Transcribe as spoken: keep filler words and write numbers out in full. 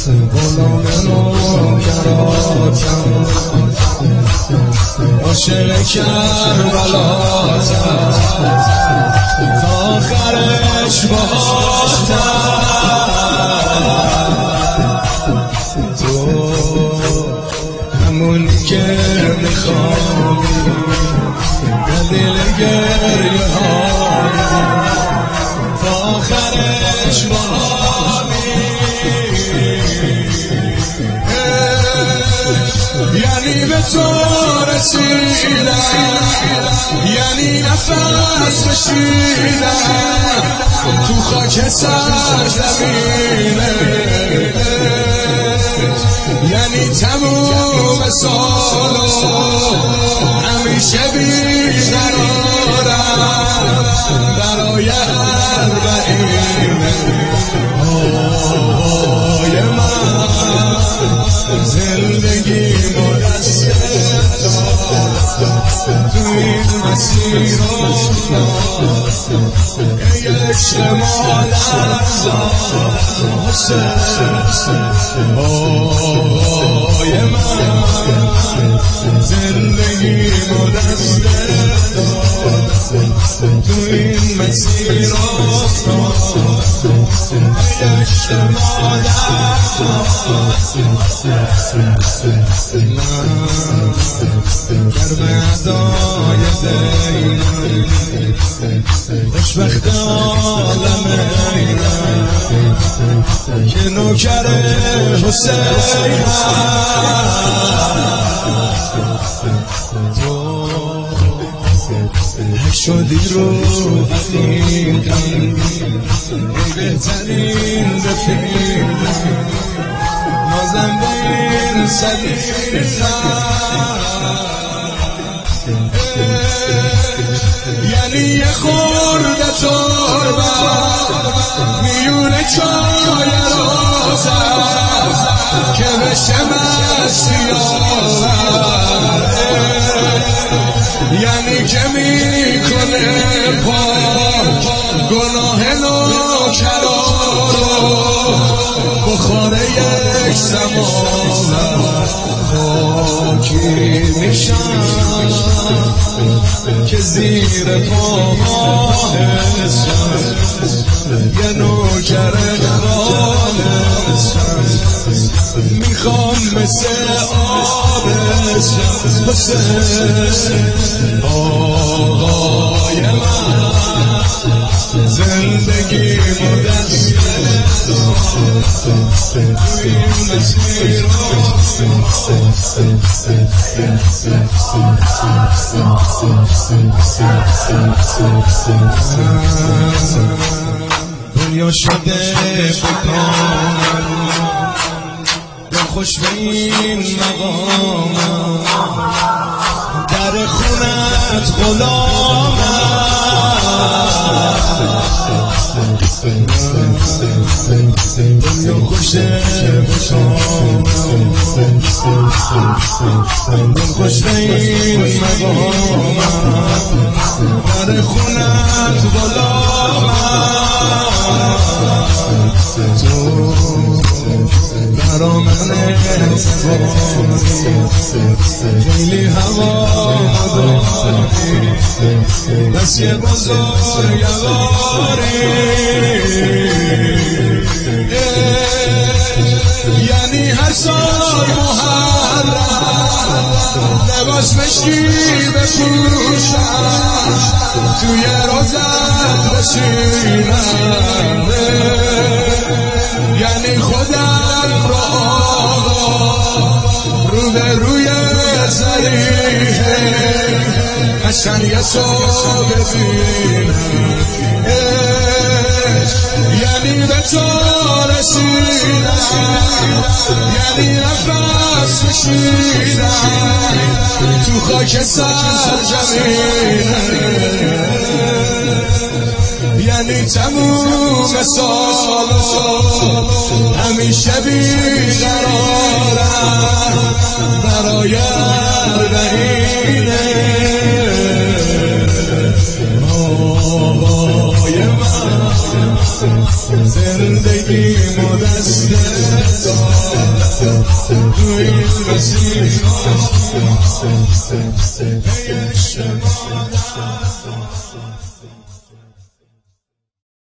غلام نوکراتم، عاشق کربلاتم، تا آخرش باهاتم. تو همون که میخوای با دل گریه های، تا آخرش باهامی. یعنی به تو رسیدم، یعنی نفس کشیدم تو خاک سرزمینه، یعنی تموم سالو همیشه بیقرارم برای اربعینه. آهای من زندگی با دست تو این مسیر ای عشق مادر آهای من زندگی با دست تو این مسیر ای عشق مادر. در بعدای دینم خوشبخت عالم اینم که نوکر حسینم. تو حک شدی رو عقیقم، ای بهترین رفیقم، نازم به این صدیقم. یعنی یه خورده تربت میونه چای روزم که بشه مستی آور، یعنی که میکنه پاک گناه نوکرا رو بخوره یک زمان خاکی میشم که زیر پاهستم، یه نوکر قرانستم، میخوام مثل آبستم حسین. آقای من زندگی با دست توی مسیر دنیا شده بکنم دل خوش به این مقامم، در خونت غلامم. دنیا خوشه بکنم دل خوش به این مقامم، در خونت غلامم. تو برا من اتفاقی خیلی هوا داری، بس یه بزرگواری، یعنی هر سال محرم لباس مشکی بپوشم توی روزت بشینم، یعنی خودم رو رو به روی زریحه قشنگ تو ببینم، یعنی به تو رسیدم، یعنی نفس کشیدم تو خاک سرزمینه، یعنی تموم سالو همیشه بیقرارم برای اربعینه. آقای من زندگی مدست روی این مسیر